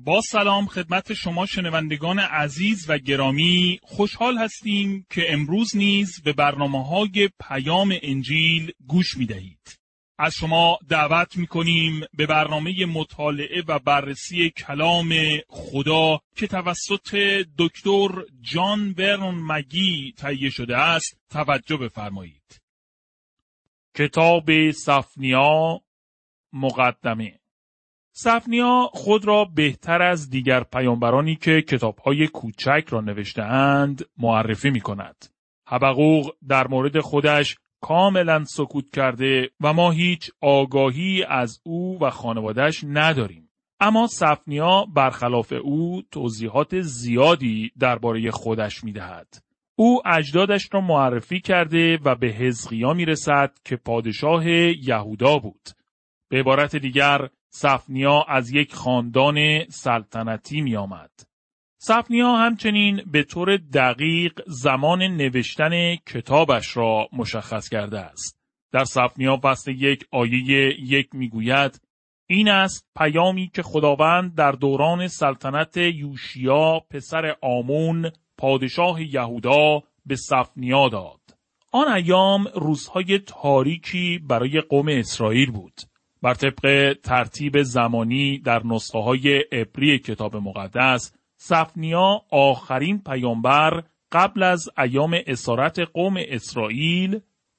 با سلام خدمت شما شنوندگان عزیز و گرامی، خوشحال هستیم که امروز نیز به برنامه‌های پیام انجیل گوش می‌دهید. از شما دعوت می‌کنیم به برنامه مطالعه و بررسی کلام خدا که توسط دکتر جان ورنون مگی تهیه شده است توجه بفرمایید. کتاب سفنیا، مقدمه. سفنیا خود را بهتر از دیگر پیامبرانی که کتاب‌های کوچک را نوشته‌اند معرفی می‌کند. حبقوق در مورد خودش کاملا سکوت کرده و ما هیچ آگاهی از او و خانواده‌اش نداریم. اما سفنیا برخلاف او توضیحات زیادی درباره خودش می‌دهد. او اجدادش را معرفی کرده و به حزقیا می‌رسد که پادشاه یهودا بود. به عبارت دیگر سفنیا از یک خاندان سلطنتی می آمد. سفنیا همچنین به طور دقیق زمان نوشتن کتابش را مشخص کرده است. در سفنیا فصل 1 آیه 1 می گوید: این است پیامی که خداوند در دوران سلطنت یوشیا پسر آمون پادشاه یهودا به سفنیا داد. آن ایام روزهای تاریکی برای قوم اسرائیل بود. بر طبق ترتیب زمانی در نسخه‌های عبری کتاب مقدس، سفنیا آخرین پیامبر قبل از ایام اسارت قوم اسرائیل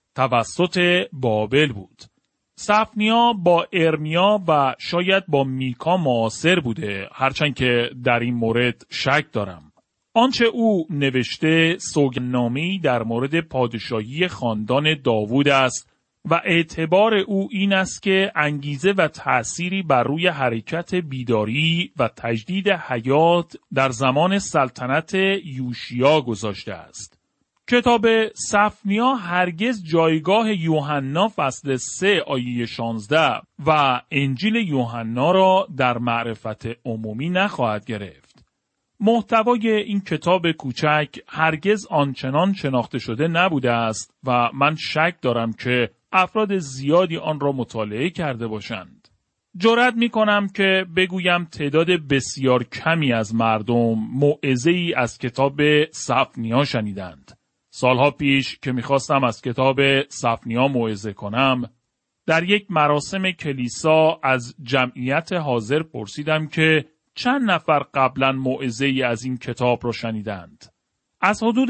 توسط بابل بود. سفنیا با ارمیا و شاید با میکا معاصر بوده، هرچند که در این مورد شک دارم. آنچه او نوشته سوگندنامه‌ای در مورد پادشاهی خاندان داوود است و اعتبار او این است که انگیزه و تأثیری بر روی حرکت بیداری و تجدید حیات در زمان سلطنت یوشیا گذاشته است. کتاب سفنیا هرگز جایگاه یوحنا فصل 3 آیه 16 و انجیل یوحنا را در معرفت عمومی نخواهد گرفت. محتوای این کتاب کوچک هرگز آنچنان شناخته شده نبوده است و من شک دارم که افراد زیادی آن را مطالعه کرده باشند. جرأت می‌کنم که بگویم تعداد بسیار کمی از مردم موعظه‌ای از کتاب سفنیا شنیدند. سالها پیش که می‌خواستم از کتاب سفنیا موعظه کنم، در یک مراسم کلیسا از جمعیت حاضر پرسیدم که چند نفر قبلا موعظه‌ای از این کتاب را شنیدند. از حدود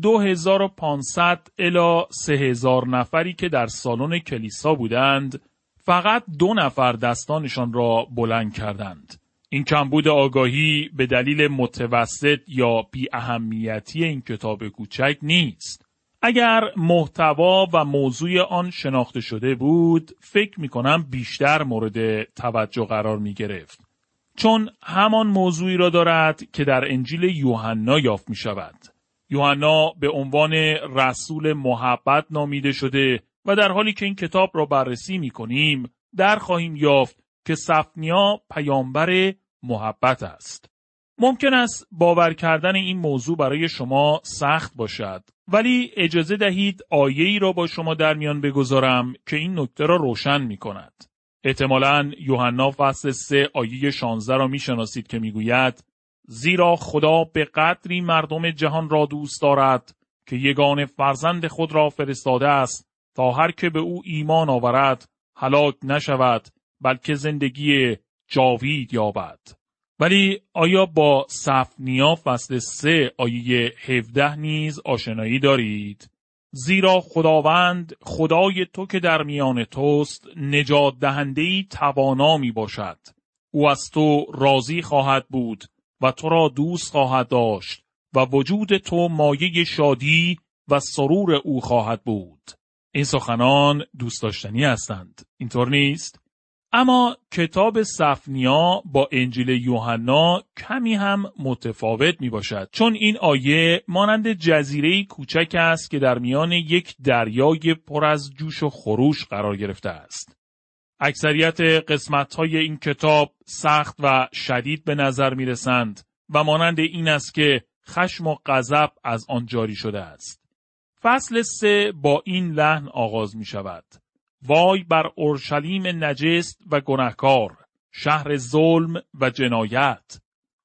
2500 الی 3000 نفری که در سالن کلیسا بودند، فقط 2 نفر دستانشان را بلند کردند. این کمبود آگاهی به دلیل متوسط یا بی اهمیتی این کتاب کوچک نیست. اگر محتوا و موضوع آن شناخته شده بود، فکر می‌کنم بیشتر مورد توجه قرار می‌گرفت. چون همان موضوعی را دارد که در انجیل یوحنا یافت می‌شود. یوحنا به عنوان رسول محبت نامیده شده و در حالی که این کتاب را بررسی می‌کنیم، در خواهیم یافت که سفنیا پیامبر محبت است. ممکن است باور کردن این موضوع برای شما سخت باشد، ولی اجازه دهید آیه‌ای را با شما در میان بگذارم که این نکته را روشن می‌کند. احتمالاً یوحنا فصل 3 آیه 16 را می‌شناسید که می‌گوید: زیرا خدا به قدری مردم جهان را دوست دارد که یگانه فرزند خود را فرستاده است تا هر که به او ایمان آورد هلاک نشود بلکه زندگی جاوید یابد. ولی آیا با سفنیا فصل 3 آیه 17 نیز آشنایی دارید؟ زیرا خداوند خدای تو که در میان توست نجات دهنده‌ای توانا می باشد. او از تو راضی خواهد بود و تو را دوست خواهد داشت و وجود تو مایه شادی و سرور او خواهد بود. این سخنان دوست داشتنی هستند، اینطور نیست؟ اما کتاب سفنیا با انجیل یوحنا کمی هم متفاوت می باشد، چون این آیه مانند جزیره‌ای کوچک است که در میان یک دریای پر از جوش و خروش قرار گرفته است. اکثریت قسمت‌های این کتاب سخت و شدید به نظر می رسند و مانند این است که خشم و غضب از آن جاری شده است. فصل 3 با این لحن آغاز می شود: وای بر اورشلیم نجس و گناهکار، شهر ظلم و جنایت،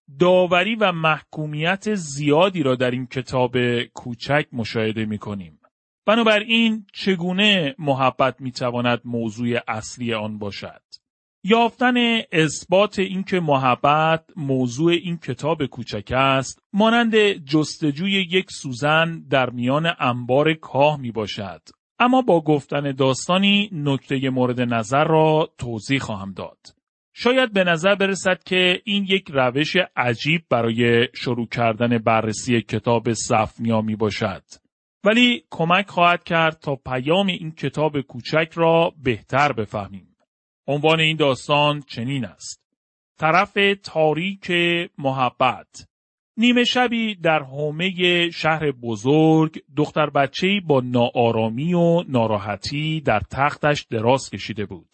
داوری و محکومیت زیادی را در این کتاب کوچک مشاهده می‌کنیم. بنابراین چگونه محبت می‌تواند موضوع اصلی آن باشد؟ یافتن اثبات اینکه محبت موضوع این کتاب کوچک است، مانند جستجوی یک سوزن در میان انبار کاه میباشد. اما با گفتن داستانی نکته مورد نظر را توضیح خواهم داد. شاید به نظر برسد که این یک روش عجیب برای شروع کردن بررسی کتاب صفنیا میباشد. ولی کمک خواهد کرد تا پیام این کتاب کوچک را بهتر بفهمیم. عنوان این داستان چنین است: طرف تاریک محبت. نیمه شبی در حومه شهر بزرگ، دختر بچه‌ای با ناآرامی و ناراحتی در تختش دراز کشیده بود.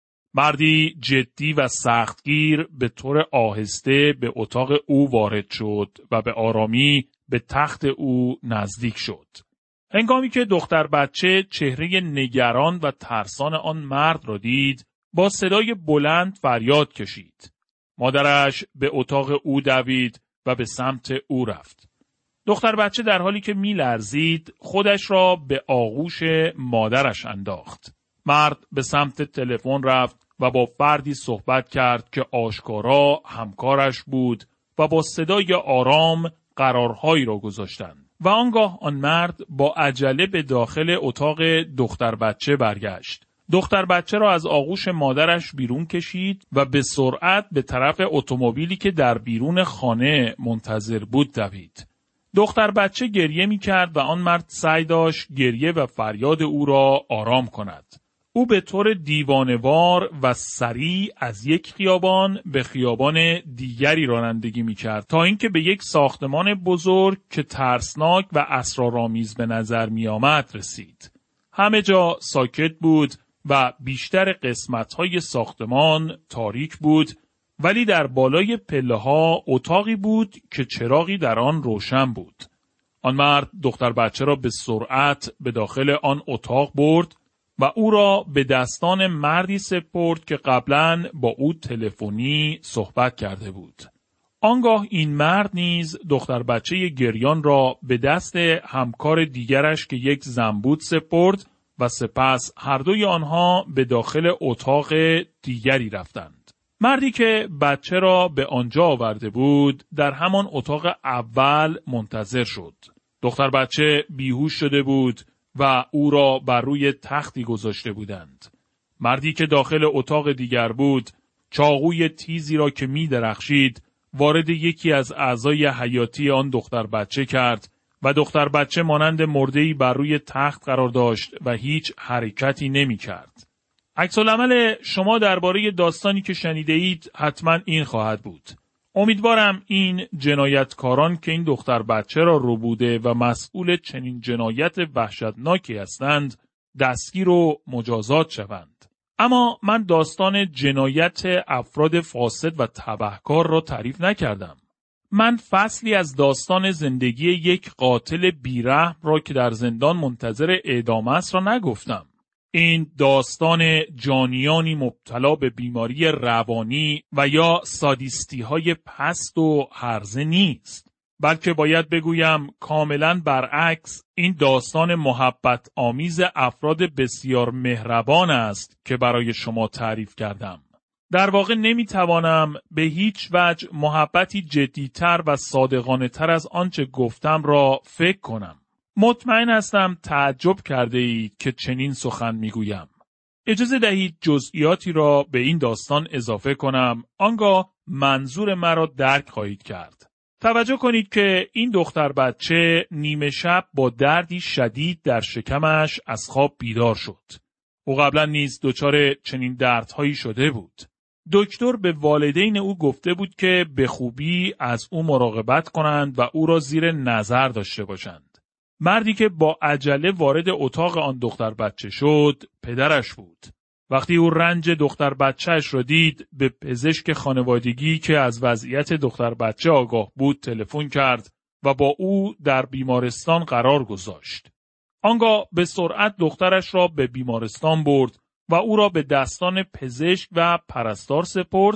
مردی جدی و سختگیر به طور آهسته به اتاق او وارد شد و به آرامی به تخت او نزدیک شد. هنگامی که دختر بچه چهره نگران و ترسان آن مرد را دید، با صدای بلند فریاد کشید. مادرش به اتاق او دوید و به سمت او رفت. دختر بچه در حالی که می‌لرزید خودش را به آغوش مادرش انداخت. مرد به سمت تلفن رفت و با فردی صحبت کرد که آشکارا همکارش بود و با صدای آرام قرارهایی را گذاشتند. و آنگاه آن مرد با عجله به داخل اتاق دختر بچه برگشت. دختر بچه را از آغوش مادرش بیرون کشید و به سرعت به طرف اتومبیلی که در بیرون خانه منتظر بود دوید. دختر بچه گریه می کرد و آن مرد سعی داشت گریه و فریاد او را آرام کند. او به طور دیوانه‌وار و سریع از یک خیابان به خیابان دیگری رانندگی می کرد تا اینکه به یک ساختمان بزرگ که ترسناک و اسرارآمیز به نظر می آمد رسید. همه جا ساکت بود و بیشتر قسمت‌های ساختمان تاریک بود، ولی در بالای پله‌ها اتاقی بود که چراغی در آن روشن بود. آن مرد دختر بچه را به سرعت به داخل آن اتاق برد و او را به دستان مردی سپرد که قبلاً با او تلفنی صحبت کرده بود. آنگاه این مرد نیز دختر بچه گریان را به دست همکار دیگرش که یک زن بود سپرد و سپس هر دوی آنها به داخل اتاق دیگری رفتند. مردی که بچه را به آنجا آورده بود در همان اتاق اول منتظر شد. دختر بچه بیهوش شده بود و او را بر روی تختی گذاشته بودند. مردی که داخل اتاق دیگر بود چاقوی تیزی را که می درخشید وارد یکی از اعضای حیاتی آن دختر بچه کرد و دختر بچه مانند مرده‌ای بر روی تخت قرار داشت و هیچ حرکتی نمی کرد. عکس‌العمل شما درباره داستانی که شنیده اید حتما این خواهد بود. امیدوارم این جنایتکاران که این دختر بچه را ربوده و مسئول چنین جنایت وحشتناکی هستند دستگیر و مجازات شوند. اما من داستان جنایت افراد فاسد و تبهکار را تعریف نکردم. من فصلی از داستان زندگی یک قاتل بیرحم را که در زندان منتظر اعدام است را نگفتم. این داستان جانیانی مبتلا به بیماری روانی و یا سادیستی های پست و هرزه نیست. بلکه باید بگویم کاملا برعکس این داستان محبت آمیز افراد بسیار مهربان است که برای شما تعریف کردم. در واقع نمیتوانم به هیچ وجه محبتی جدیتر و صادقانه تر از آنچه گفتم را فکر کنم. مطمئن هستم تعجب کرده اید که چنین سخن میگویم. اجازه دهید جزئیاتی را به این داستان اضافه کنم، آنگاه منظور مرا درک خواهید کرد. توجه کنید که این دختر بچه نیمه شب با دردی شدید در شکمش از خواب بیدار شد. او قبلا نیز دچار چنین دردهایی شده بود. دکتر به والدین او گفته بود که به خوبی از او مراقبت کنند و او را زیر نظر داشته باشند. مردی که با عجله وارد اتاق آن دختر بچه شد، پدرش بود. وقتی او رنج دختر بچهش را دید، به پزشک خانوادگی که از وضعیت دختر بچه آگاه بود تلفن کرد و با او در بیمارستان قرار گذاشت. آنگاه به سرعت دخترش را به بیمارستان برد و او را به دستان پزشک و پرستار سپرد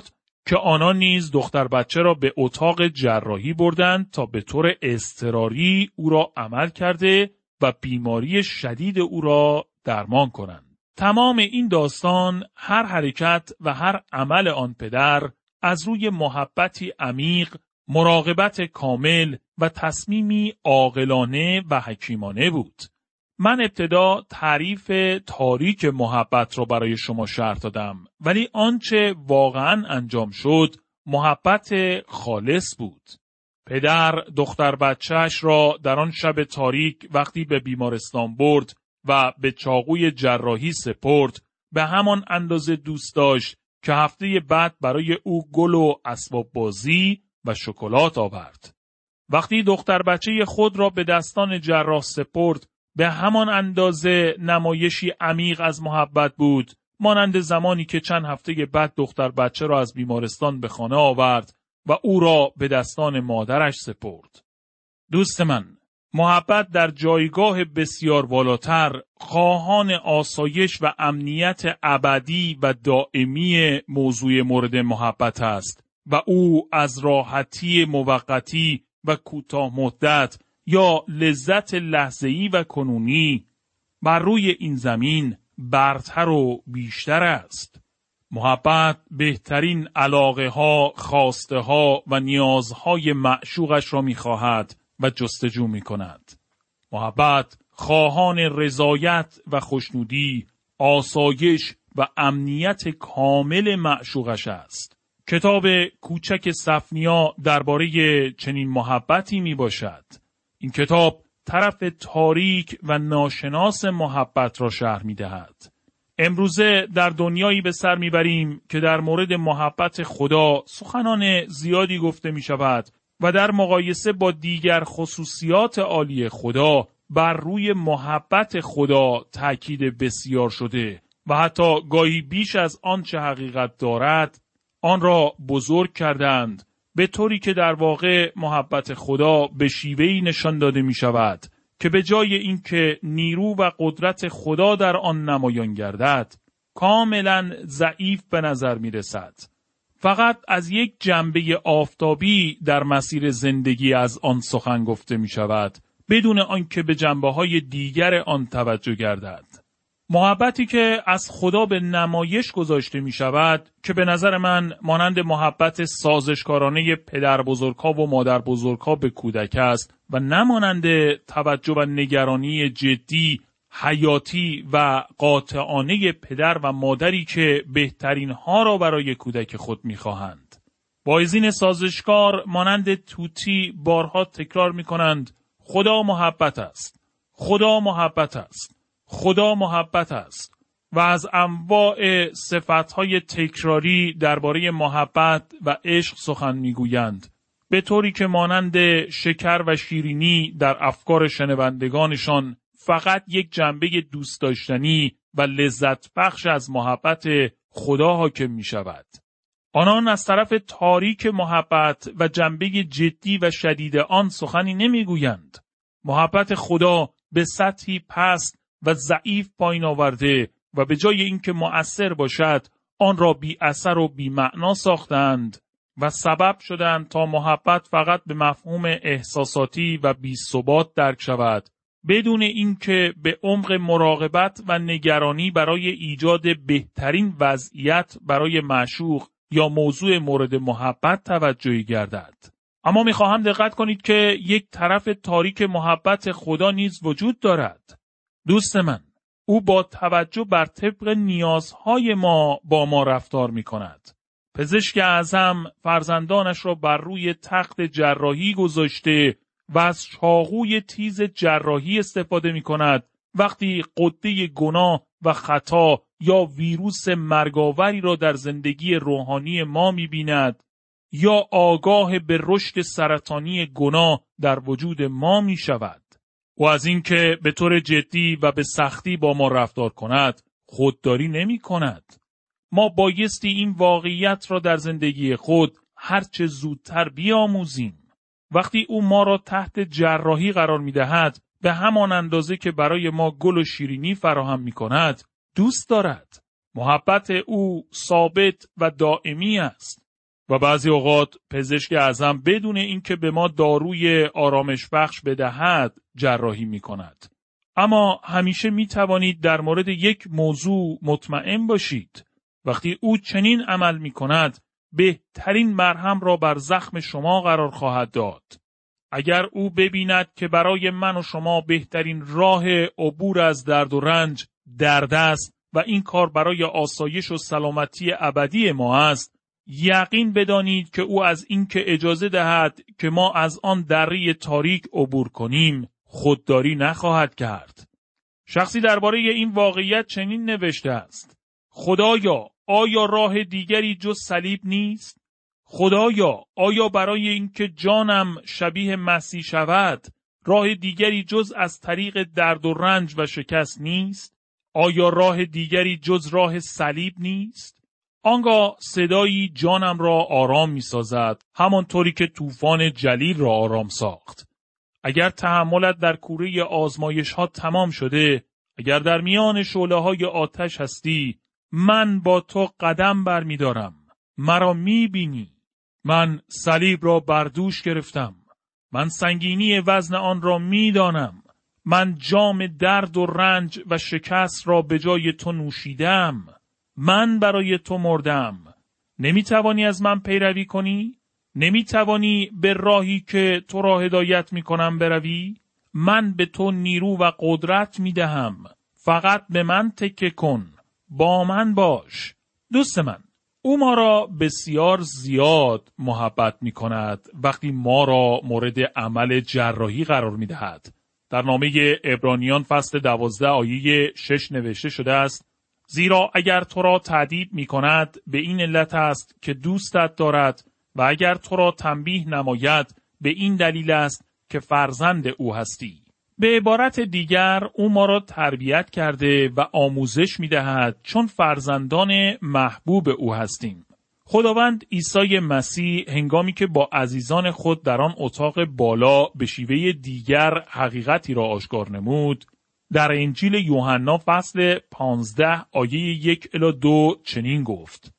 که آنان نیز دختر بچه را به اتاق جراحی بردند تا به طور اضطراری او را عمل کرده و بیماری شدید او را درمان کنند. تمام این داستان، هر حرکت و هر عمل آن پدر از روی محبتی عمیق، مراقبت کامل و تصمیمی عاقلانه و حکیمانه بود. من ابتدا تعریف تاریک محبت را برای شما شرح دادم، ولی آنچه واقعا انجام شد محبت خالص بود. پدر دختر بچه‌اش را در آن شب تاریک وقتی به بیمارستان برد و به چاقوی جراحی سپرد، به همان اندازه دوست داشت که هفته بعد برای او گل و اسباب بازی و شکلات آورد. وقتی دختر بچه خود را به دستان جراح سپرد، به همان اندازه نمایشی عمیق از محبت بود، مانند زمانی که چند هفته بعد دختر بچه را از بیمارستان به خانه آورد و او را به دستان مادرش سپرد. دوست من، محبت در جایگاه بسیار بالاتر، خواهان آسایش و امنیت ابدی و دائمی موضوع مورد محبت است و او از راحتی موقتی و کوتاه مدت یا لذت لحظه‌ای و کنونی بر روی این زمین برتر و بیشتر است. محبت بهترین علاقه ها، خواسته ها و نیازهای معشوقش را می‌خواهد و جستجو می‌کند. محبت خواهان رضایت و خوشنودی، آسایش و امنیت کامل معشوقش است. کتاب کوچک صفنیا درباره چنین محبتی میباشد. این کتاب طرف تاریک و ناشناس محبت را شرح میدهد. امروزه در دنیایی به سر میبریم که در مورد محبت خدا سخنان زیادی گفته میشود و در مقایسه با دیگر خصوصیات عالی خدا بر روی محبت خدا تاکید بسیار شده و حتی گاهی بیش از آنچه حقیقت دارد آن را بزرگ کردند، به طوری که در واقع محبت خدا به شیوهی نشان داده می شود که به جای اینکه نیرو و قدرت خدا در آن نمایان گردد، کاملا ضعیف به نظر می رسد. فقط از یک جنبه آفتابی در مسیر زندگی از آن سخن گفته می شود، بدون آنکه به جنبه‌های دیگر آن توجه گردد. محبتی که از خدا به نمایش گذاشته می شود که به نظر من مانند محبت سازشکارانه پدر بزرگ‌ها و مادر بزرگ‌ها به کودک است و نمانند توجه و نگرانی جدی، حیاتی و قاطعانه پدر و مادری که بهترین ها را برای کودک خود می خواهند. واعظین سازشکار مانند توتی بارها تکرار می کنند: خدا محبت است، خدا محبت است، خدا محبت است و از انواع صفتهای تکراری درباره محبت و عشق سخن میگویند، به طوری که مانند شکر و شیرینی در افکار شنوندگانشان فقط یک جنبه دوست داشتنی و لذت بخش از محبت خدا حاکم می شود. آنان از طرف تاریک محبت و جنبه جدی و شدید آن سخنی نمیگویند. محبت خدا به سطحی پست و ضعیف پایین آورده و به جای اینکه مؤثر باشد آن را بی اثر و بی معنا ساختند و سبب شدند تا محبت فقط به مفهوم احساساتی و بی ثبات درک شود، بدون اینکه به عمق مراقبت و نگرانی برای ایجاد بهترین وضعیت برای معشوق یا موضوع مورد محبت توجهی گردد. اما میخواهم دقت کنید که یک طرف تاریک محبت خدا نیز وجود دارد. دوست من، او با توجه بر طبق نیازهای ما با ما رفتار میکند. پزشک اعظم فرزندانش را بر روی تخت جراحی گذاشته و از چاقوی تیز جراحی استفاده میکند وقتی غده گناه و خطا یا ویروس مرگاوری را در زندگی روحانی ما می‌بیند یا آگاه به رشد سرطانی گناه در وجود ما می‌شود. و از اینکه به طور جدی و به سختی با ما رفتار کند خودداری نمی‌کند. ما بایستی این واقعیت را در زندگی خود هرچه زودتر بیاموزیم. وقتی او ما را تحت جراحی قرار می‌دهد، به همان اندازه که برای ما گل و شیرینی فراهم می‌کند، دوست دارد. محبت او ثابت و دائمی است. و بعضی اوقات پزشک اعظم بدون اینکه به ما داروی آرامش بخش بدهد جراحی می کند. اما همیشه می توانید در مورد یک موضوع مطمئن باشید. وقتی او چنین عمل می کند، بهترین مرهم را بر زخم شما قرار خواهد داد. اگر او ببیند که برای من و شما بهترین راه عبور از درد و رنج درد است و این کار برای آسایش و سلامتی ابدی ما است، یقین بدانید که او از اینکه اجازه دهد که ما از آن دره تاریک عبور کنیم خودداری نخواهد کرد. شخصی درباره این واقعیت چنین نوشته است: خدایا، آیا راه دیگری جز صلیب نیست؟ خدایا، آیا برای اینکه جانم شبیه مسیح شود راه دیگری جز از طریق درد و رنج و شکست نیست؟ آیا راه دیگری جز راه صلیب نیست؟ آنگاه صدایی جانم را آرام می سازد، همانطوری که طوفان جلیل را آرام ساخت. اگر تحملت در کوره آزمایش ها تمام شده، اگر در میان شعله های آتش هستی، من با تو قدم برمی دارم. مرا می بینی. من صلیب را بر دوش گرفتم. من سنگینی وزن آن را می دانم. من جام درد و رنج و شکست را به جای تو نوشیدم. من برای تو مردم. نمی توانی از من پیروی کنی؟ نمی توانی به راهی که تو را هدایت می کنم بروی؟ من به تو نیرو و قدرت می دهم. فقط به من تکیه کن. با من باش. دوست من، او ما را بسیار زیاد محبت می کند وقتی ما را مورد عمل جراحی قرار می دهد. در نامه عبرانیان فصل 12 آیه 6 نوشته شده است: زیرا اگر تو را تأدیب می کند به این علت است که دوستت دارد و اگر تو را تنبیه نماید به این دلیل است که فرزند او هستی. به عبارت دیگر او ما را تربیت کرده و آموزش می دهد چون فرزندان محبوب او هستیم. خداوند عیسی مسیح هنگامی که با عزیزان خود در آن اتاق بالا به شیوه دیگر حقیقتی را آشکار نمود، در انجیل یوحنا فصل 15 آیه 1-2 چنین گفت: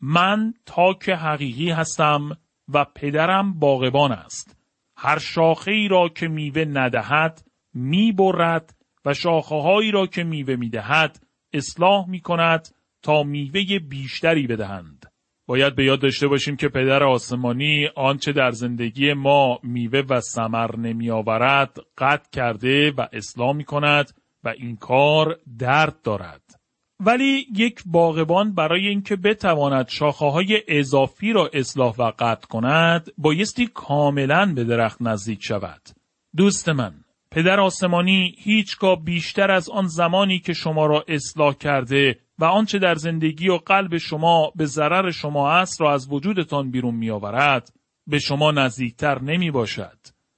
من تاک حقیقی هستم و پدرم باغبان است. هر شاخه‌ای را که میوه ندهد می برد و شاخه‌هایی را که میوه میدهد اصلاح می کند تا میوه بیشتری بدهند. باید به یاد داشته باشیم که پدر آسمانی آنچه در زندگی ما میوه و ثمر نمی آورد قطع کرده و اصلاح می کند و این کار درد دارد. ولی یک باغبان برای اینکه بتواند شاخه‌های اضافی را اصلاح و قطع کند بایستی کاملاً به درخت نزدیک شود. دوست من، پدر آسمانی هیچگاه بیشتر از آن زمانی که شما را اصلاح کرده و آنچه در زندگی و قلب شما به ضرر شما است را از وجودتان بیرون می آورد، به شما نزدیکتر نمی باشد.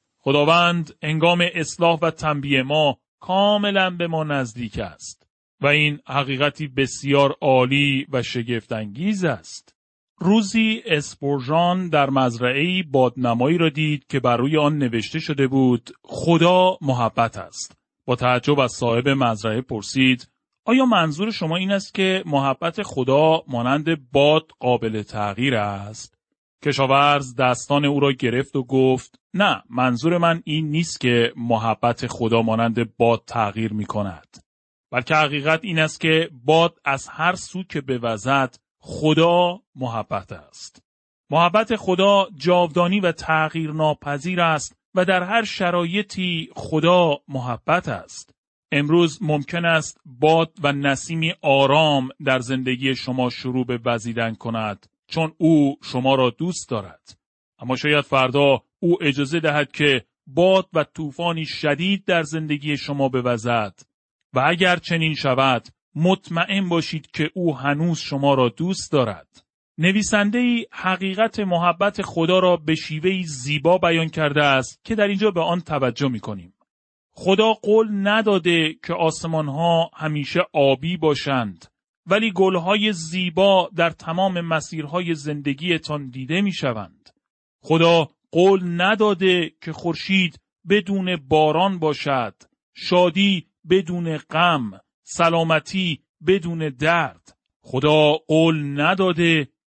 خداوند هنگام اصلاح و تنبیه ما کاملا به ما نزدیک است و این حقیقتی بسیار عالی و شگفت‌انگیز است. روزی اسپورژان در مزرعه‌ای بادنمایی را دید که بر روی آن نوشته شده بود: خدا محبت است. با تعجب از صاحب مزرعه پرسید: آیا منظور شما این است که محبت خدا مانند باد قابل تغییر است؟ کشاورز دستان او را گرفت و گفت: نه، منظور من این نیست که محبت خدا مانند باد تغییر می کند. بلکه حقیقت این است که باد از هر سو که بوزد خدا محبت است. محبت خدا جاودانی و تغییر ناپذیر است و در هر شرایطی خدا محبت است. امروز ممکن است باد و نسیمی آرام در زندگی شما شروع به وزیدن کند چون او شما را دوست دارد. اما شاید فردا او اجازه دهد که باد و طوفانی شدید در زندگی شما بوزد و اگر چنین شود مطمئن باشید که او هنوز شما را دوست دارد. نویسنده‌ای حقیقت محبت خدا را به شیوهی زیبا بیان کرده است که در اینجا به آن توجه می‌کنیم. خدا قول نداده که آسمان‌ها همیشه آبی باشند، ولی گل‌های زیبا در تمام مسیرهای زندگیتان دیده می‌شوند. خدا قول نداده که خورشید بدون باران باشد، شادی بدون غم، سلامتی بدون درد. خدا قول نداده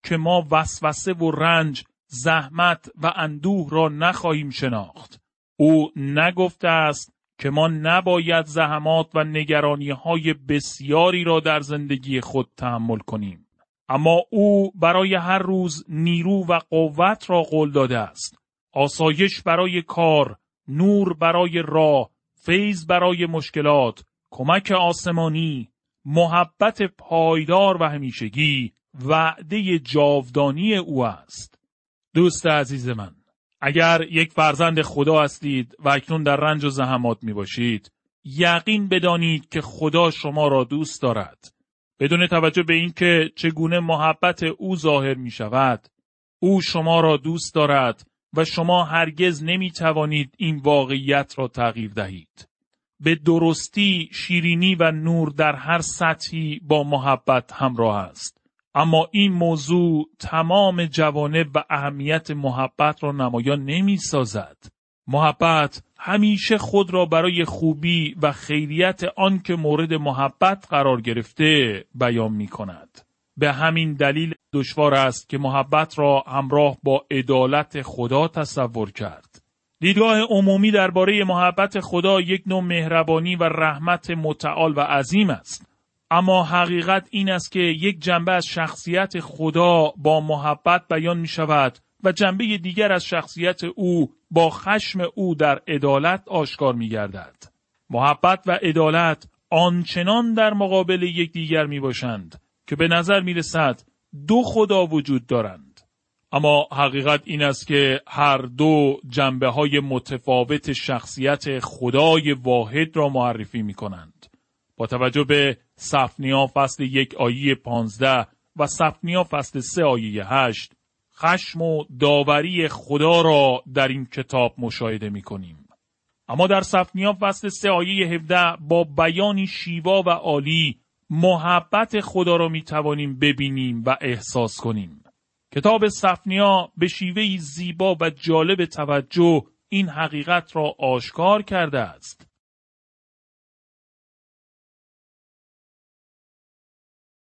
که ما وسوسه و رنج، زحمت و اندوه را نخواهیم شناخت. او نگفته است که ما نباید زحمات و نگرانی‌های بسیاری را در زندگی خود تحمل کنیم. اما او برای هر روز نیرو و قوت را قول داده است. آسایش برای کار، نور برای راه، فیض برای مشکلات، کمک آسمانی، محبت پایدار و همیشگی وعده جاودانی او است. دوست عزیز من، اگر یک فرزند خدا هستید و اکنون در رنج و زحمات می باشید، یقین بدانید که خدا شما را دوست دارد. بدون توجه به اینکه چگونه محبت او ظاهر می شود، او شما را دوست دارد و شما هرگز نمی توانید این واقعیت را تغییر دهید. به درستی شیرینی و نور در هر سطحی با محبت همراه است. اما این موضوع تمام جوانب و اهمیت محبت را نمایان نمی سازد. محبت همیشه خود را برای خوبی و خیریت آن که مورد محبت قرار گرفته بیان می کند. به همین دلیل دشوار است که محبت را همراه با عدالت خدا تصور کرد. دیدگاه عمومی درباره محبت خدا یک نوع مهربانی و رحمت متعال و عظیم است. اما حقیقت این است که یک جنبه از شخصیت خدا با محبت بیان می شود و جنبه دیگر از شخصیت او با خشم او در عدالت آشکار می گردد. محبت و عدالت آنچنان در مقابل یکدیگر می باشند که به نظر می رسد دو خدا وجود دارند. اما حقیقت این است که هر دو جنبه های متفاوت شخصیت خدای واحد را معرفی می کنند. با توجه به صفنیا فصل 1 آیه 15 و صفنیا فصل 3 آیه 8 خشم و داوری خدا را در این کتاب مشاهده می کنیم. اما در صفنیا فصل 3 آیه 17 با بیانی شیوا و عالی محبت خدا را می توانیم ببینیم و احساس کنیم. کتاب صفنیا به شیوهی زیبا و جالب توجه این حقیقت را آشکار کرده است.